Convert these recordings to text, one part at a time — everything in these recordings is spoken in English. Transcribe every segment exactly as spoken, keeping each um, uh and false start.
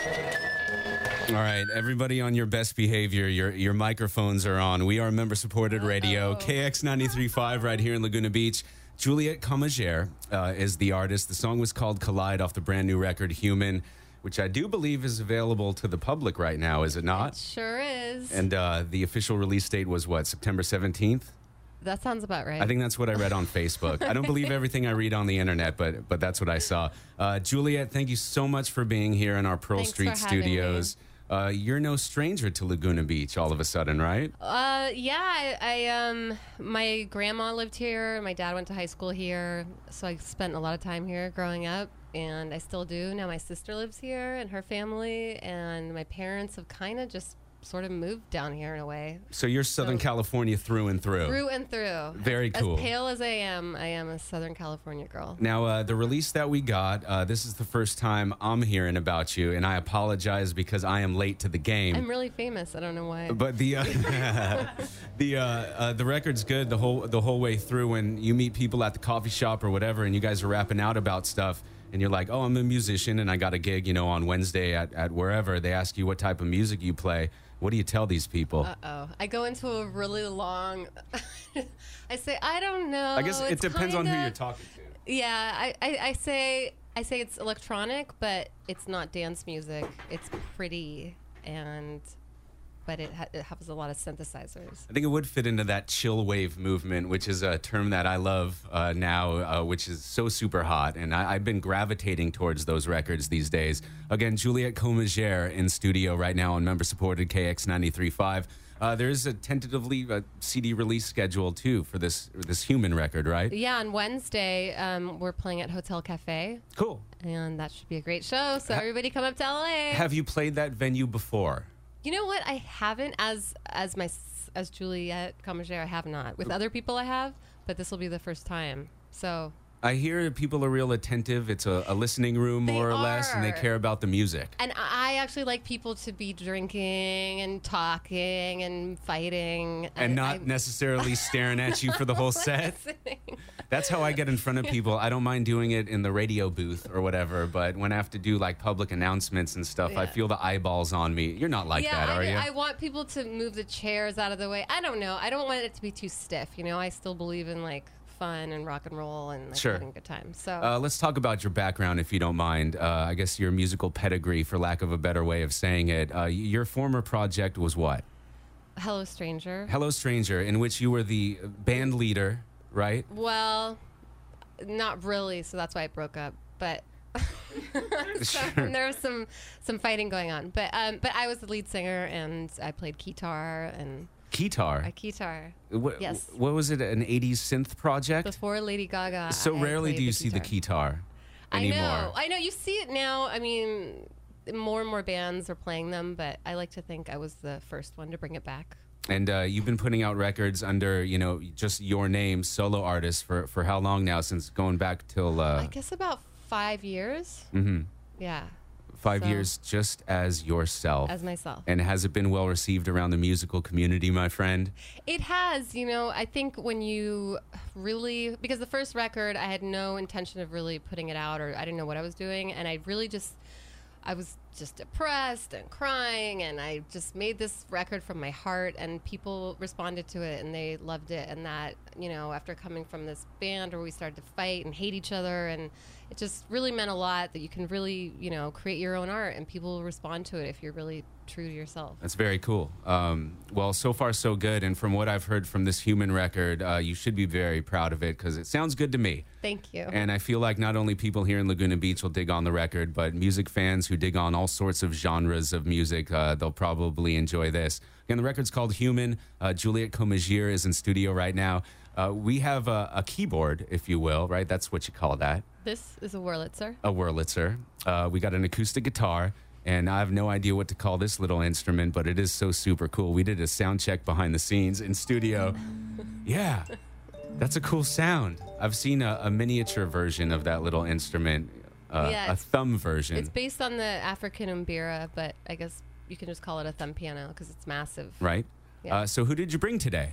All right, everybody on your best behavior. Your your microphones are on. We are member-supported radio, K X ninety-three point five right here in Laguna Beach. Juliette Comagere uh, is the artist. The song was called Collide off the brand new record Human, which I do believe is available to the public right now, is it not? It sure is. And uh, the official release date was what, September seventeenth? That sounds about right. I think that's what I read on Facebook. I don't believe everything I read on the internet, but but that's what I saw. Uh, Juliette, thank you so much for being here in our Pearl Thanks Street for having studios. Uh, you're no stranger to Laguna Beach all of a sudden, right? Uh, yeah, I, I um, my grandma lived here. My dad went to high school here, so I spent a lot of time here growing up, and I still do. Now my sister lives here and her family, and my parents have kind of just sort of moved down here in a way. So you're Southern So- California through and through. Through and through. Very as, cool. As pale as I am, I am a Southern California girl. Now, uh, the release that we got, uh, this is the first time I'm hearing about you, and I apologize because I am late to the game. I'm really famous. I don't know why. But the uh, the uh, uh, the record's good the whole the whole way through. When you meet people at the coffee shop or whatever, and you guys are rapping out about stuff, and you're like, "Oh, I'm a musician, and I got a gig, you know, on Wednesday at, at wherever." They ask you what type of music you play. What do you tell these people? Uh-oh. I go into a really long... I say, I don't know. I guess it It's depends on who kinda- you're talking to. Yeah, I, I, I say I say it's electronic, but it's not dance music. It's pretty, and but it, ha- it has a lot of synthesizers. I think it would fit into that chill wave movement, which is a term that I love uh, now, uh, which is so super hot. And I, I've been gravitating towards those records these days. Again, Juliette Comagere in studio right now on member-supported K X ninety-three point five. Uh, there is a tentatively uh, C D release schedule, too, for this this Human record, right? Yeah, on Wednesday, um, we're playing at Hotel Cafe, Cool. and that should be a great show. So Ha- everybody come up to L A. Have you played that venue before? You know what? I haven't as as my s- as Juliette Comagere. I have not. With other people, I have, but this will be the first time. So I hear people are real attentive. It's a, a listening room, They more or less, and they are. care about the music. And I actually like people to be drinking and talking and fighting. And I- not I'm necessarily staring at you for the whole set. listening. That's how I get in front of people. I don't mind doing it in the radio booth or whatever, but when I have to do like public announcements and stuff, I Yeah. feel the eyeballs on me. You're not like yeah, that, are I, you? I want people to move the chairs out of the way. I don't know. I don't want it to be too stiff. You know, I still believe in like fun and rock and roll and like, Sure. having a good time. So Uh, let's talk about your background, if you don't mind. Uh, I guess your musical pedigree, for lack of a better way of saying it. Uh, your former project was what? Hello, stranger. Hello Stranger, in which you were the band leader, right? Well, not really. So that's why it broke up. But so Sure. there was some some fighting going on. But um, but I was the lead singer and I played guitar and Guitar. a guitar What, yes. What was it? An eighties synth project? before Lady Gaga. So I rarely played do you the see the guitar. guitar anymore. I know. I know. You see it now. I mean, more and more bands are playing them, but I like to think I was the first one to bring it back. And uh, you've been putting out records under, you know, just your name, solo artist, for, for how long now? Since going back till uh, I guess about five years. mhm, Yeah, five So- years, just as yourself. as myself. And has it been well received around the musical community, my friend? It has, you know, I think when you really, because the first record, I had no intention of really putting it out, or I didn't know what I was doing. And I really just, I was just depressed and crying. And I just made this record from my heart, and people responded to it and they loved it. And that, you know, after coming from this band where we started to fight and hate each other, and it just really meant a lot that you can really, you know, create your own art and people will respond to it if you're really true to yourself. That's very cool. Um, well, so far so good. And from what I've heard from this Human record, uh, you should be very proud of it because it sounds good to me. Thank you. And I feel like not only people here in Laguna Beach will dig on the record, but music fans who dig on all sorts of genres of music, uh, they'll probably enjoy this. Again, the record's called Human. Uh, Juliette Comagere is in studio right now. Uh, we have a, a keyboard, if you will, right? That's what you call that, This is a Wurlitzer. a Wurlitzer. Uh, we got an acoustic guitar, and I have no idea what to call this little instrument, but it is so super cool. We did a sound check behind the scenes in studio. Yeah, that's a cool sound. I've seen a, a miniature version of that little instrument, uh, Yeah, a it's- thumb version. It's based on the African umbira, but I guess you can just call it a thumb piano because it's massive. Right? Yeah. Uh, so who did you bring today?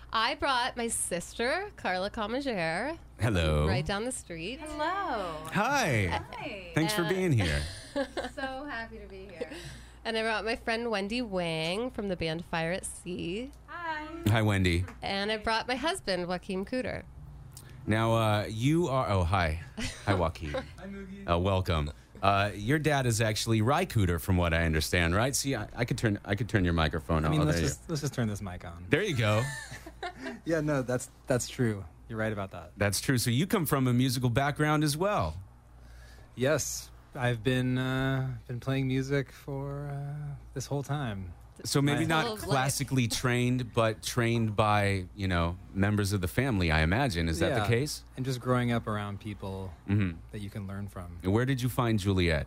I brought my sister, Carla Comagere, Hello. right down the street. Hello. Hi. Hi. Thanks for Uh, being here. So happy to be here. And I brought my friend Wendy Wang from the band Fire at Sea. Hi. Hi, Wendy. And I brought my husband, Joaquin Cooter. Now, uh, you are. Oh, hi. Hi, Joaquin. Hi, Moogie. Uh, welcome. Uh, your dad is actually Ry Cooter, from what I understand, right? See, I, I could turn I could turn your microphone I on. mean, Oh, let's there, you, just let's just turn this mic on. there you go. Yeah, no, that's that's true. You're right about that. That's true. So you come from a musical background as well. Yes, I've been uh, been playing music for uh, this whole time. So maybe Right. not Full of life. classically trained, but trained by, you know, members of the family, I imagine. Is that Yeah, the case? And just growing up around people hmm that you can learn from. And where did you find Juliet?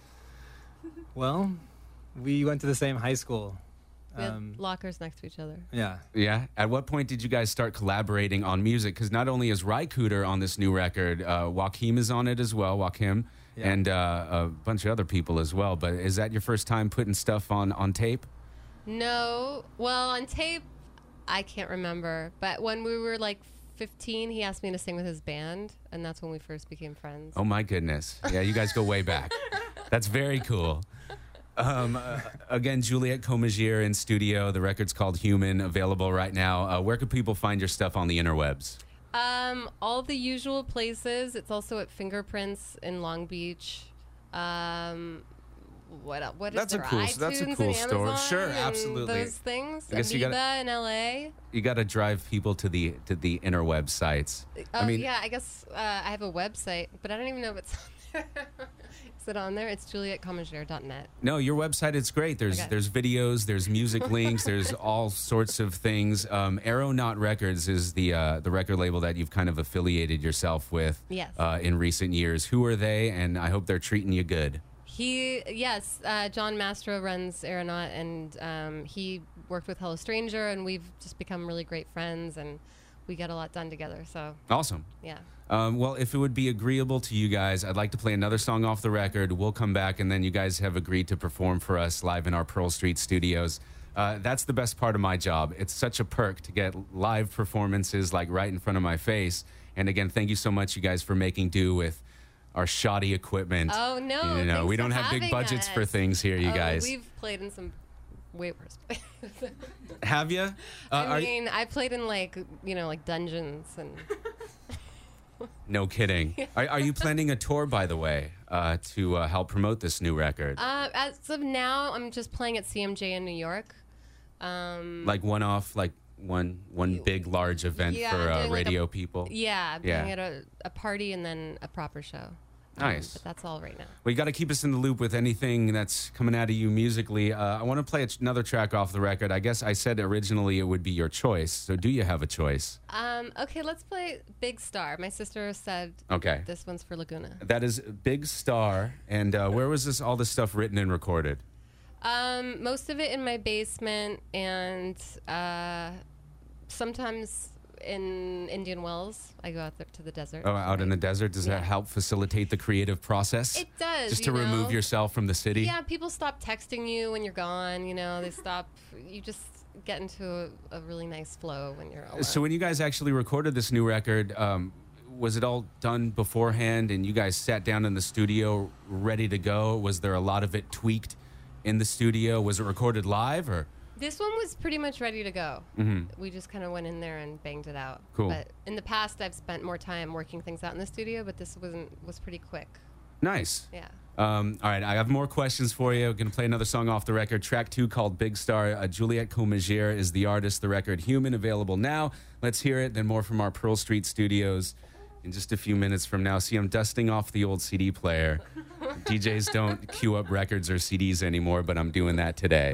Well, we went to the same high school. We Um, had lockers next to each other. yeah. Yeah. At what point did you guys start collaborating on music? Because not only is Ry Cooter on this new record, uh, Joaquim is on it as well, Joaquim, Yeah. and uh, a bunch of other people as well. But is that your first time putting stuff on, on tape? No, well, on tape, I can't remember. But when we were like fifteen, he asked me to sing with his band, and that's when we first became friends. Oh, my goodness. Yeah, you guys go way back. That's very cool. Um, uh, again, Juliet Comagere in studio. The record's called Human, available right now. Uh, where can people find your stuff on the interwebs? Um, all the usual places. It's also at Fingerprints in Long Beach. Um, what el- what is That's a there? cool- iTunes that's a and cool store. Amazon Sure, and absolutely. Those things. I guess you Amoeba gotta- in L A. You got to drive people to the to the interweb sites. Oh I mean, yeah, I guess uh, I have a website, but I don't even know if it's on there. Is it on there? It's juliet comagere dot net. no, your website is great. There's Okay. there's videos, there's music links, there's all sorts of things. Um, Aeronaut Records is the uh, the record label that you've kind of affiliated yourself with Yes. uh, in recent years. Who are they? And I hope they're treating you good. He, yes, uh, John Mastro runs Aeronaut, and um, he worked with Hello Stranger, and we've just become really great friends, and we get a lot done together. So, Awesome. yeah. Um, well, if it would be agreeable to you guys, I'd like to play another song off the record. We'll come back, and then you guys have agreed to perform for us live in our Pearl Street studios. Uh, that's the best part of my job. It's such a perk to get live performances like right in front of my face. And again, thank you so much, you guys, for making do with our shoddy equipment. Oh, no. You know, thanks we for don't have big having budgets for us. things here, you Oh, guys. We've played in some way worse places. Have you? Uh, I are you- mean, I played in, like, you know, like dungeons and. No kidding. Are, are you planning a tour, by the way, uh, to uh, help promote this new record? Uh, as of now, I'm just playing at C M J in New York. Um, Like one off, like one one big large event Yeah, for I'm uh, doing like a- radio people? yeah, Yeah. being at a, a party and then a proper show. Nice. But that's all right now. Well, you got to keep us in the loop with anything that's coming out of you musically. Uh, I want to play a- another track off the record. I guess I said originally it would be your choice. So do you have a choice? Um, okay, let's play Big Star. My sister said Okay. this one's for Laguna. That is Big Star. And uh, where was this all this stuff written and recorded? Um, most of it in my basement, and uh, sometimes in Indian Wells. I go out there to the desert. Oh, out in the desert? Does that Yeah. help facilitate the creative process? It does. Just you to remove know? yourself from the city? Yeah, people stop texting you when you're gone. You know, they stop. You just get into a, a really nice flow when you're alone. So when you guys actually recorded this new record, um, was it all done beforehand and you guys sat down in the studio ready to go? Was there a lot of it tweaked in the studio? Was it recorded live or? This one was pretty much ready to go. Mm-hmm. We just kind of went in there and banged it out. Cool. But in the past, I've spent more time working things out in the studio, but this wasn't was pretty quick. Nice. Yeah. Um, all right, I have more questions for you. We're going to play another song off the record. Track two called Big Star. Uh, Juliet Comagere is the artist. The record Human, available now. Let's hear it. Then more from our Pearl Street studios in just a few minutes from now. See, I'm dusting off the old C D player. D Js don't queue up records or C Ds anymore, but I'm doing that today.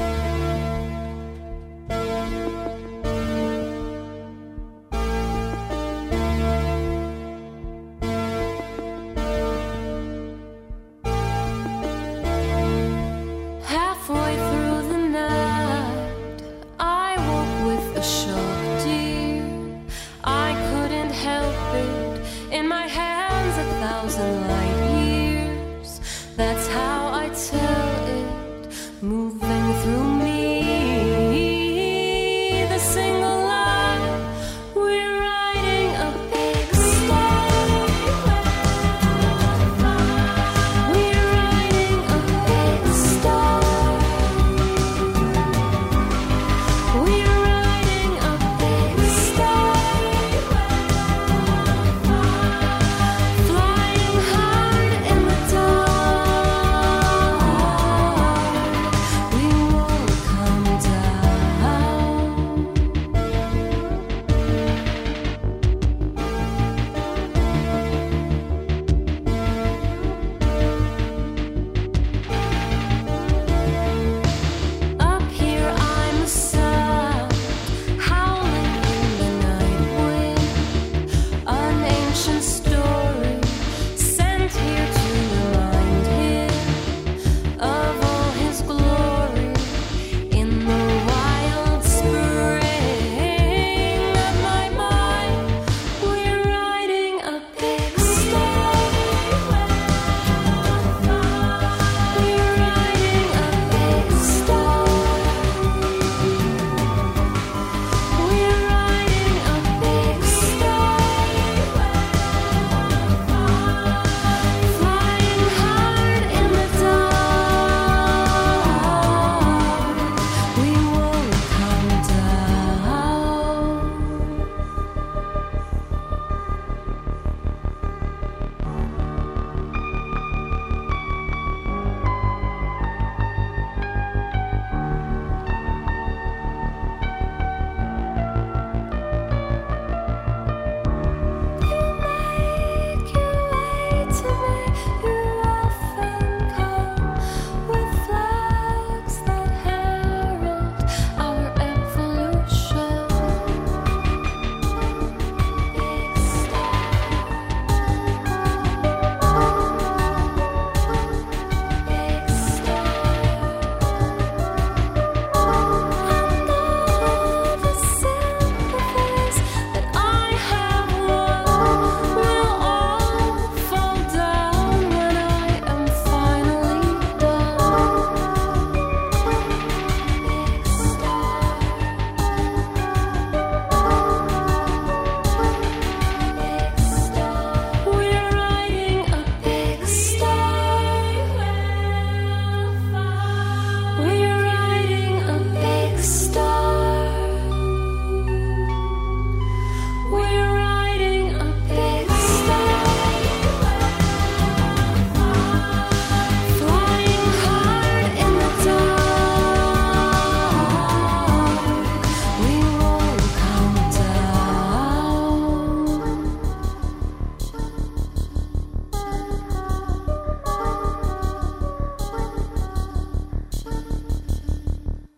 Halfway through the night, I woke with a shock, dear. I couldn't help it. In my hands, a thousand light years. That's how I tell it, moving through me. The single light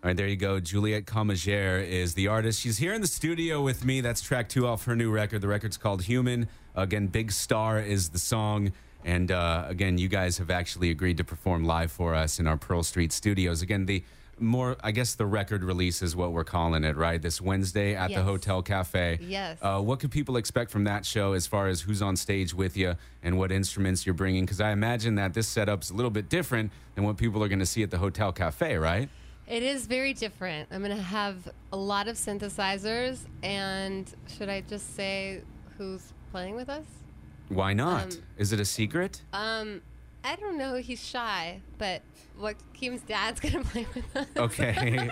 All right, there you go. Juliette Comagere is the artist. She's here in the studio with me. That's track two off her new record. The record's called Human. Again, Big Star is the song. And uh, again, you guys have actually agreed to perform live for us in our Pearl Street studios. Again, the more, I guess the record release is what we're calling it, right? This Wednesday at Yes. the Hotel Cafe. Yes. Uh, what could people expect from that show as far as who's on stage with you and what instruments you're bringing? Because I imagine that this setup's a little bit different than what people are going to see at the Hotel Cafe, right? It is very different. I'm going to have a lot of synthesizers. And should I just say who's playing with us? Why not? Um, Is it a secret? Um, I don't know. He's shy, but what Keem's dad's going to play with us. Okay.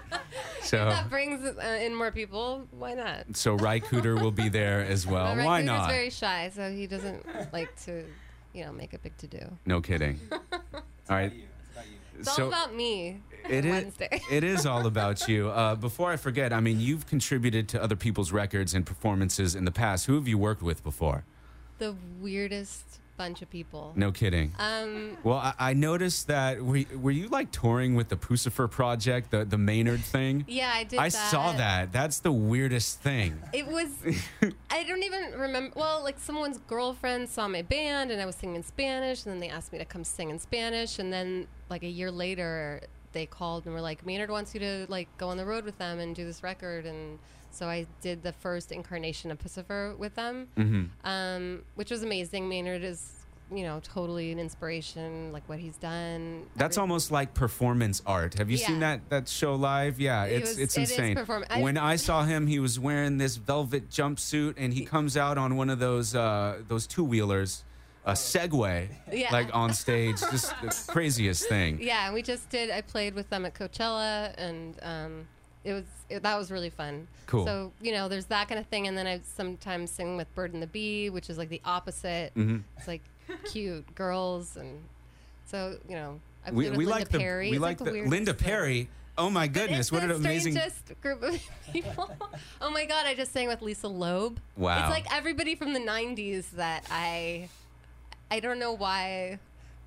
so That brings uh, in more people. Why not? so Ry Cooter will be there as well. But Why Raccoon not? is very shy, so he doesn't like to, you know, make a big to-do. No kidding. All right. It's all So about me. it is, Wednesday. it is all about you. Uh, before I forget, I mean, you've contributed to other people's records and performances in the past. Who have you worked with before? The weirdest bunch of people. No kidding. Um, Well, I, I noticed that were, were you like touring with the Pucifer Project, the the Maynard thing? yeah, I did I that. saw that. That's the weirdest thing. It was, I don't even remember. Well, like someone's girlfriend saw my band and I was singing in Spanish, and then they asked me to come sing in Spanish. And then, like a year later, they called and were like, Maynard wants you to like go on the road with them and do this record. And so I did the first incarnation of Pucifer with them, Mm-hmm. um, which was amazing. Maynard is, you know, totally an inspiration, like what he's done. That's Every- almost like performance art. Have you seen Yeah. that that show live? Yeah, It it's was- it's it is insane. perform- I- when I saw him, he was wearing this velvet jumpsuit, and he comes out on one of those uh, those two wheelers, a Segway, Yeah. like on stage. Just the craziest thing. Yeah, and we just did. I played with them at Coachella, and um, it was it, that was really fun. Cool. So you know, there's that kind of thing, and then I sometimes sing with Bird and the Bee, which is like the opposite. Mm-hmm. It's like cute girls, and so you know, I We, played with we Linda like the Perry. we It's like the, the weirdest Linda thing. Perry. Oh my But goodness! it's What the an amazing. strangest group of people. Oh my god! I just sang with Lisa Loeb. Wow. It's like everybody from the nineties that I, I don't know why,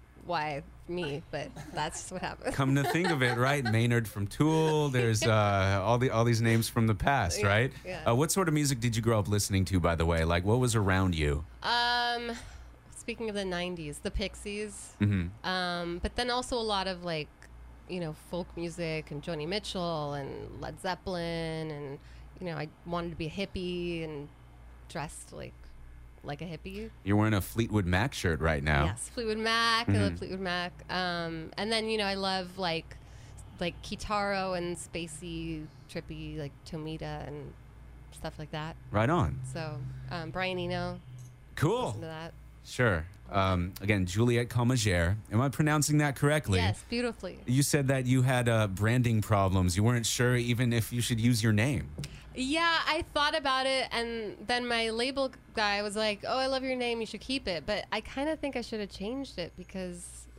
why me, but that's just what happened. Come to think of it, right? Maynard from Tool. There's uh, all the all these names from the past, Yeah, right? yeah. Uh, what sort of music did you grow up listening to, by the way? Like, what was around you? Um, speaking of the nineties, the Pixies. Mm-hmm. Um, but then also a lot of like, you know, folk music and Joni Mitchell and Led Zeppelin, and you know, I wanted to be a hippie and dressed like like a hippie. You're wearing a Fleetwood Mac shirt right now. Yes, Fleetwood Mac. I Mhm. love Fleetwood Mac. Um, and then you know, I love like like Kitaro and spacey, trippy like Tomita and stuff like that. Right on. So um, Brian Eno, Cool. listen to that. Sure. Um, again, Juliette Comagere. Am I pronouncing that correctly? Yes, beautifully. You said that you had uh, branding problems. You weren't sure even if you should use your name. Yeah, I thought about it, and then my label guy was like, "Oh, I love your name. You should keep it." But I kind of think I should have changed it because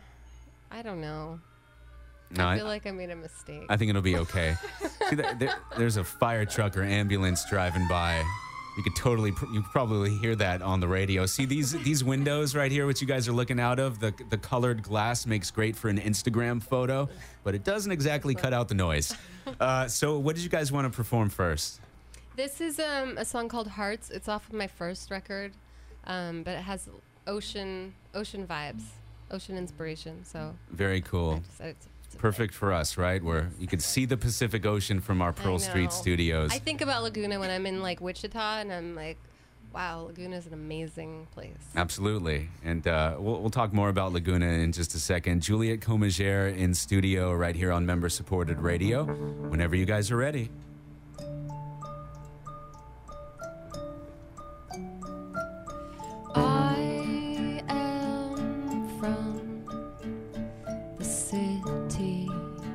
I don't know. No, I I, feel like I made a mistake. I think it'll be okay. See, there, there, there's a fire truck or ambulance driving by. You could totally, pr- you could probably hear that on the radio. See these these windows right here, which you guys are looking out of. The the colored glass makes great for an Instagram photo, but it doesn't exactly cut out the noise. Uh, so, what did you guys want to perform first? This is um, a song called Hearts. It's off of my first record, um, but it has ocean ocean vibes, ocean inspiration. So Very I cool. decided to, to Perfect for us, right? Where you could see the Pacific Ocean from our I Pearl Street know. studios. I think about Laguna when I'm in like Wichita, and I'm like, wow, Laguna is an amazing place. Absolutely. And uh, we'll, we'll talk more about Laguna in just a second. Juliette Comagere in studio right here on Member Supported Radio. Whenever you guys are ready. I am from the city.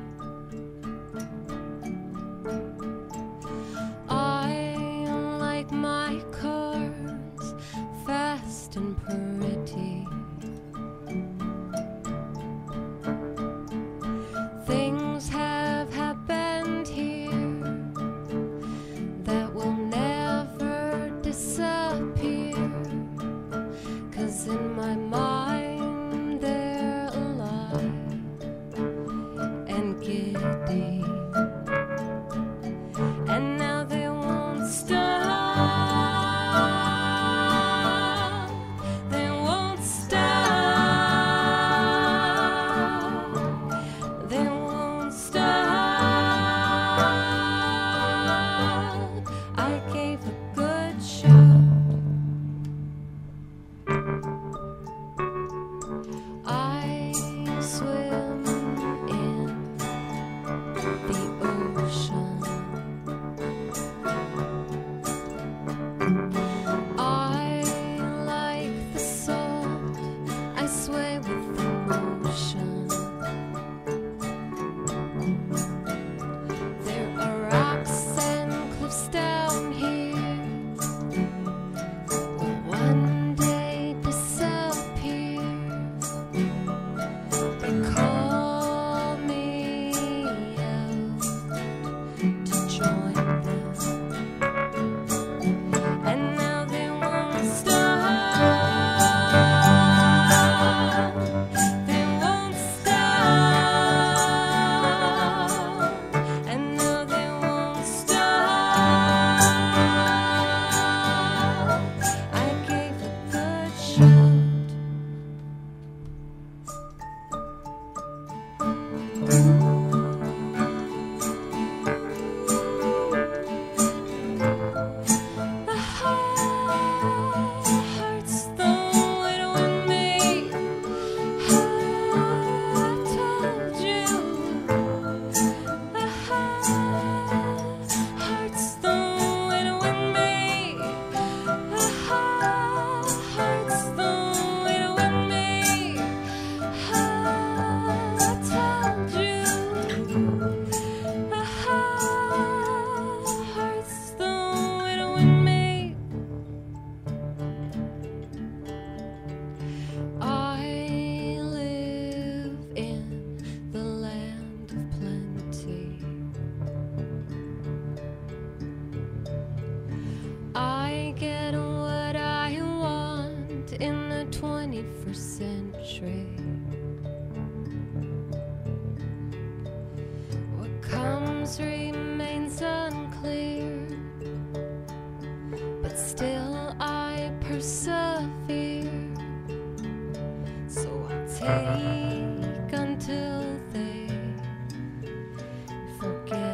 I like my cars fast and pretty. Things have happened here that will never disappear. 'Cause in my mind they're alive and giddy.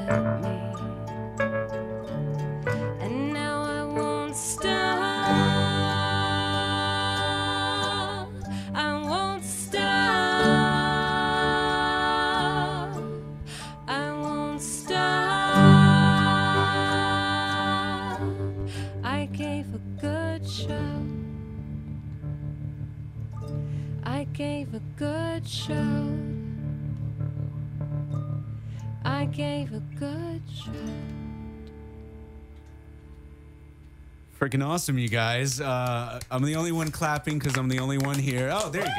let me. And now I won't stop. I won't stop. I won't stop. I gave a good show. I gave a good show. I gave a good show. Freaking awesome, you guys. Uh, I'm the only one clapping because I'm the only one here. Oh, there you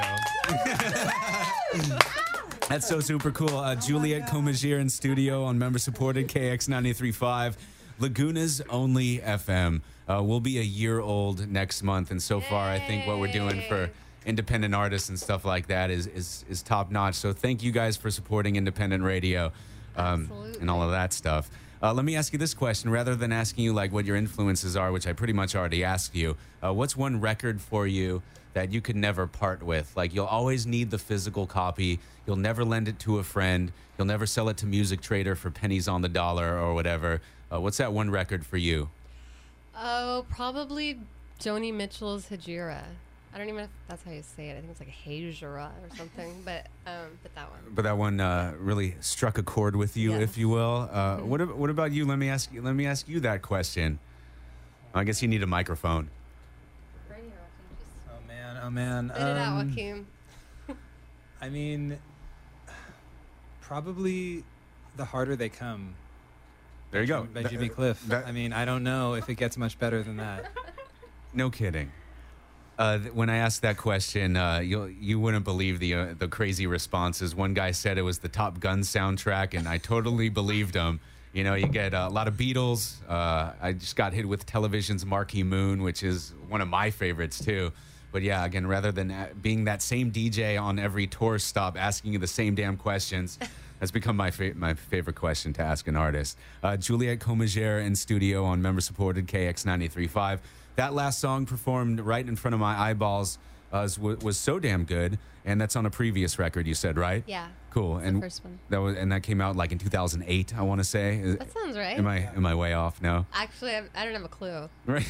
go. That's so super cool. Uh, Juliet Comagier in studio on member-supported K X ninety-three point five, Laguna's only F M. Uh, we'll be a year old next month, and so far, I think what we're doing for independent artists and stuff like that is is, is top notch. So thank you guys for supporting independent radio um, and all of that stuff. Uh, let me ask you this question, rather than asking you like what your influences are, which I pretty much already asked you. Uh, what's one record for you that you could never part with? Like you'll always need the physical copy. You'll never lend it to a friend. You'll never sell it to Music Trader for pennies on the dollar or whatever. Uh, what's that one record for you? Oh, probably Joni Mitchell's Hejira. I don't even know if that's how you say it. I think it's like Hejira or something, but um, but that one. But that one uh, really struck a chord with you, Yes. if you will. Uh, Mhm. what ab- What about you? Let me ask you. Let me ask you that question. I guess you need a microphone. Right here, Joaquin, just- Oh man, oh man. Spit it out, Um, Joaquin. I mean, probably The Harder They Come. There you go. By That- Jimmy Cliff. that- I mean, I don't know if it gets much better than that. No kidding. Uh, th- when I asked that question, uh, you you wouldn't believe the uh, the crazy responses. One guy said it was the Top Gun soundtrack, and I totally believed him. You know, you get uh, a lot of Beatles. Uh, I just got hit with Television's Marquee Moon, which is one of my favorites too. But yeah, again, rather than uh, being that same D J on every tour stop asking you the same damn questions, that's become my fa- my favorite question to ask an artist. Uh, Juliet Comagier in studio on member-supported K X ninety-three point five. That last song performed right in front of my eyeballs uh, was, was so damn good, and that's on a previous record, you said, right? Yeah. Cool. It's And the first one. that was and that came out like in two thousand eight, I want to say. Is- That sounds right. Am I am I way off? No. Actually, I, I don't have a clue. Right.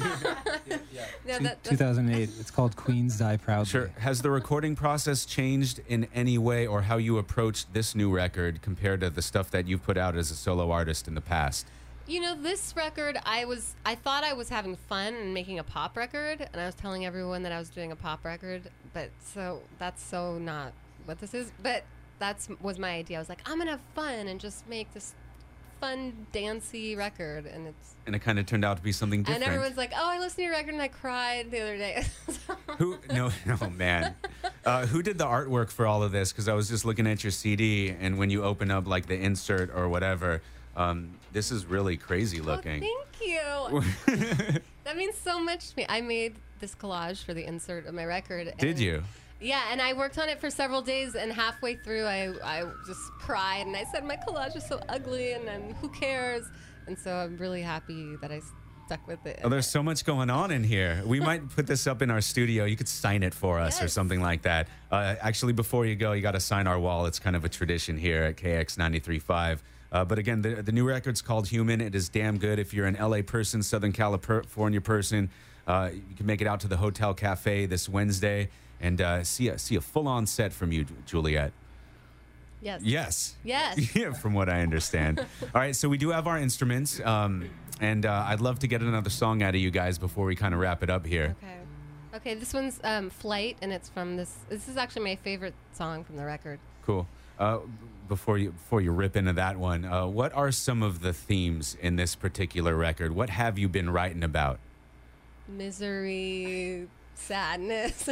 No, Two- that, two thousand eight. It's called Queens Die Proudly. Sure. Has the recording process changed in any way, or how you approached this new record compared to the stuff that you've put out as a solo artist in the past? You know, this record, I was, I thought I was having fun and making a pop record, and I was telling everyone that I was doing a pop record, but so that's so not what this is. But that's was my idea. I was like, I'm gonna have fun and just make this fun, dancey record, and it's. And it kind of turned out to be something different. And everyone's like, "Oh, I listened to your record and I cried the other day." Who? No, no, man. Uh, who did the artwork for all of this? Because I was just looking at your C D, and when you open up like the insert or whatever, um, this is really crazy looking. Oh, thank you. That means so much to me. I made this collage for the insert of my record. Did and- you? Yeah, and I worked on it for several days, and halfway through, I, I just cried, and I said, my collage is so ugly, and then who cares? And so I'm really happy that I stuck with it. Oh, there's so much going on in here. We might put this up in our studio. You could sign it for us or Yes. something like that. Uh, actually, before you go, you got to sign our wall. It's kind of a tradition here at K X ninety-three point five. Uh, but again, the, the new record's called Human. It is damn good. If you're an L A person, Southern California person, uh, you can make it out to the Hotel Cafe this Wednesday and uh, see a, see a full-on set from you, Juliet. Yes. Yes. Yes. Yeah, from what I understand. All right, so we do have our instruments, um, and uh, I'd love to get another song out of you guys before we kind of wrap it up here. Okay. Okay, this one's um, Flight, and it's from this. This is actually my favorite song from the record. Cool. Uh, before you before you rip into that one, uh, what are some of the themes in this particular record? What have you been writing about? Misery, sadness.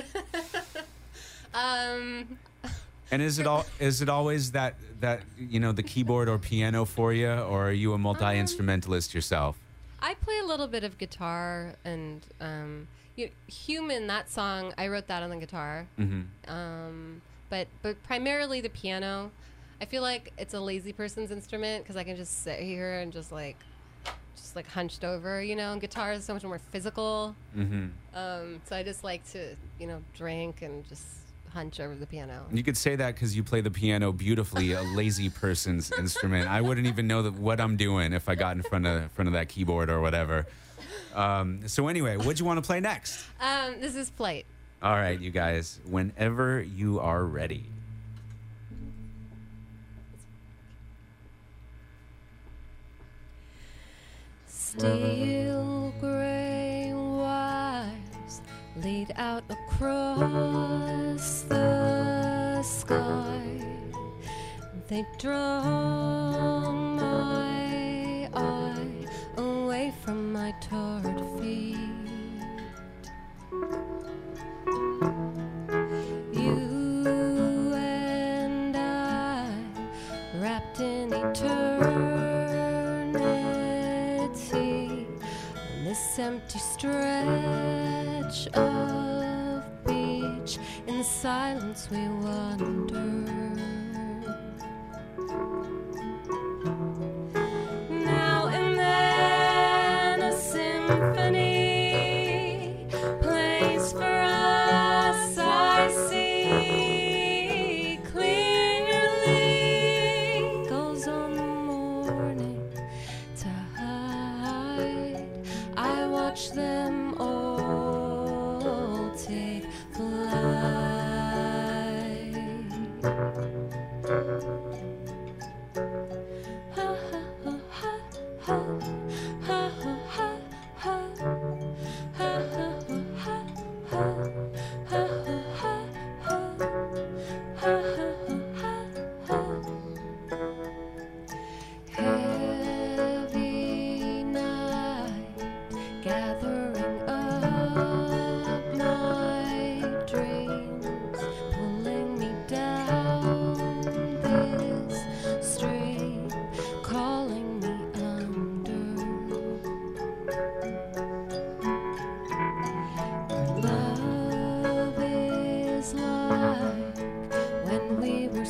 um, And is it all is it always that that you know the keyboard or piano for you, or are you a multi instrumentalist yourself? I play a little bit of guitar, and um, you, Human, that song, I wrote that on the guitar. Mm-hmm. Um, but but primarily the piano. I feel like it's a lazy person's instrument because I can just sit here and just like just like hunched over, you know. And guitar is so much more physical. Mm-hmm. Um, so I just like to, you know, drink and just hunch over the piano. You could say that because you play the piano beautifully, a lazy person's instrument. I wouldn't even know that what I'm doing if I got in front of front of that keyboard or whatever. Um, so anyway, what do you want to play next? Um, this is Flight. All right, you guys, whenever you are ready. Steel gray wires lead out across the sky. They draw my eye away from my tarred feet. You and I, wrapped in eternity, on this empty stretch of beach, in the silence we wander. Now and then a symphony plays for us, I see clearly, goes on the morning tide. I watch them all take flight. Ha ha ha ha ha ha ha ha ha ha ha ha ha. Heavy night gathering up my dreams, pulling me down this stream, calling me under. Love is like when we were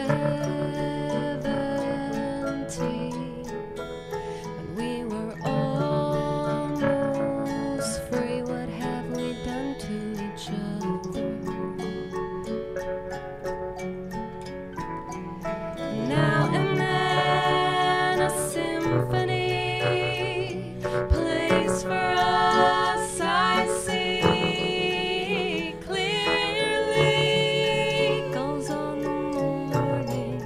seventeen, when we were almost free. What have we done to each other? Now and then a symphony plays for us, I see clearly, goes on the morning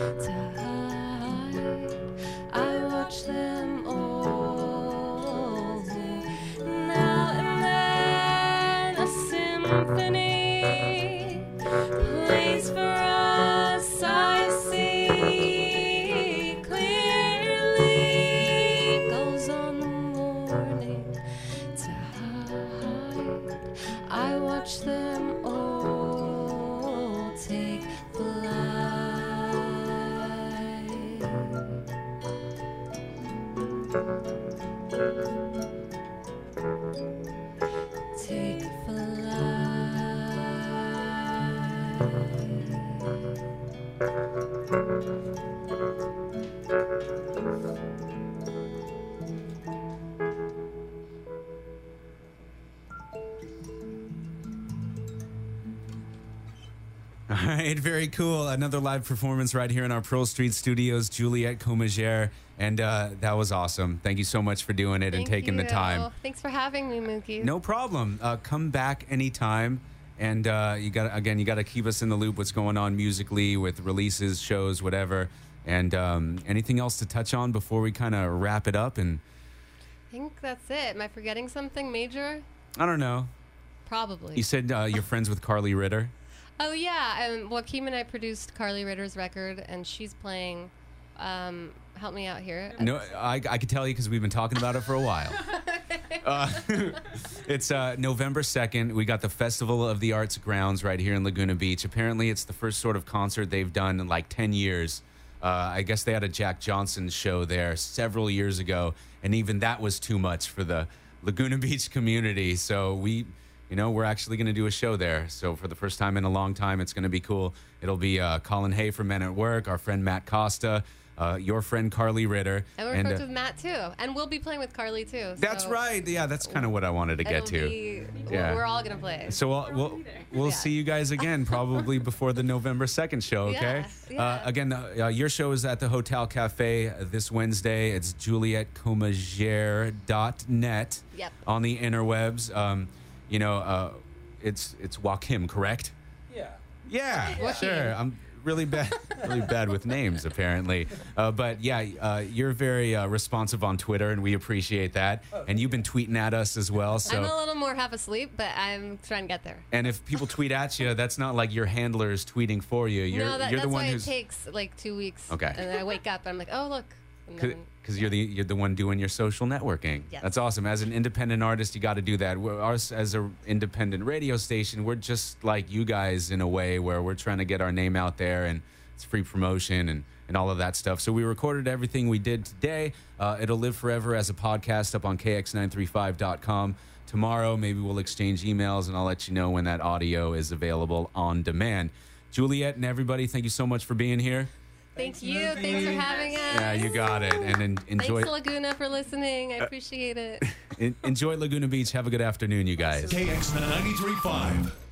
tide. I watch them all day. Now and then a symphony plays for us, I see clearly, goes on the morning tide. I watch them all take flight. Take All right, very cool. Another live performance right here in our Pearl Street studios, Juliette Comagere. And uh, that was awesome. Thank you so much for doing it and Thank taking the you. time. Thanks for having me, Mookie. No problem. Uh, come back anytime. And uh, you got again, you got to keep us in the loop what's going on musically with releases, shows, whatever. And um, anything else to touch on before we kind of wrap it up? And I think that's it. Am I forgetting something major? I don't know. Probably. You said uh, you're friends with Carly Ritter. Oh, yeah. Um, Joaquim and I produced Carly Ritter's record, and she's playing. Um, help me out here. No, I, I could tell you because we've been talking about it for a while. uh, it's uh, November second. We got the Festival of the Arts grounds right here in Laguna Beach. Apparently, it's the first sort of concert they've done in like ten years. Uh, I guess they had a Jack Johnson show there several years ago, and even that was too much for the Laguna Beach community. So we... You know, we're actually going to do a show there. So for the first time in a long time, it's going to be cool. It'll be uh, Colin Hay from Men at Work, our friend Matt Costa, uh, your friend Carly Ritter. And we're and, friends uh, with Matt too, and we'll be playing with Carly too. That's so right. Yeah, that's kind of what I wanted to get it'll to. be- Yeah. We're all gonna play. So we'll we'll, we'll Yeah. see you guys again probably before the November second show. Okay. Yeah, yeah. Uh, again, uh, your show is at the Hotel Cafe this Wednesday. It's juliette comagere dot net Yep. on the interwebs. Um, you know, uh, it's it's Joachim, correct? Yeah. Yeah, Joachim. sure. I'm really bad, really bad with names apparently. Uh, but yeah, uh, you're very uh, responsive on Twitter, and we appreciate that. And you've been tweeting at us as well. So. I'm a little more half asleep, but I'm trying to get there. And if people tweet at you, that's not like your handler's tweeting for you. You're, no, that, you're that's the one why who's it takes like two weeks. Okay. And then I wake up and I'm like, oh look. And then, because you're the you're the one doing your social networking. Yes. That's awesome. As an independent artist, you got to do that. We're, us as an independent radio station, we're just like you guys in a way where we're trying to get our name out there, and it's free promotion and and all of that stuff. So we recorded everything we did today. Uh, it'll live forever as a podcast up on K X nine thirty-five dot com. Tomorrow, maybe we'll exchange emails, and I'll let you know when that audio is available on demand. Juliette and everybody, thank you so much for being here. Thank you. Thanks for having us. Yeah, you got it. And en- enjoy Thanks, Laguna, for listening. I appreciate it. en- enjoy Laguna Beach. Have a good afternoon, you guys. K X ninety-three point five.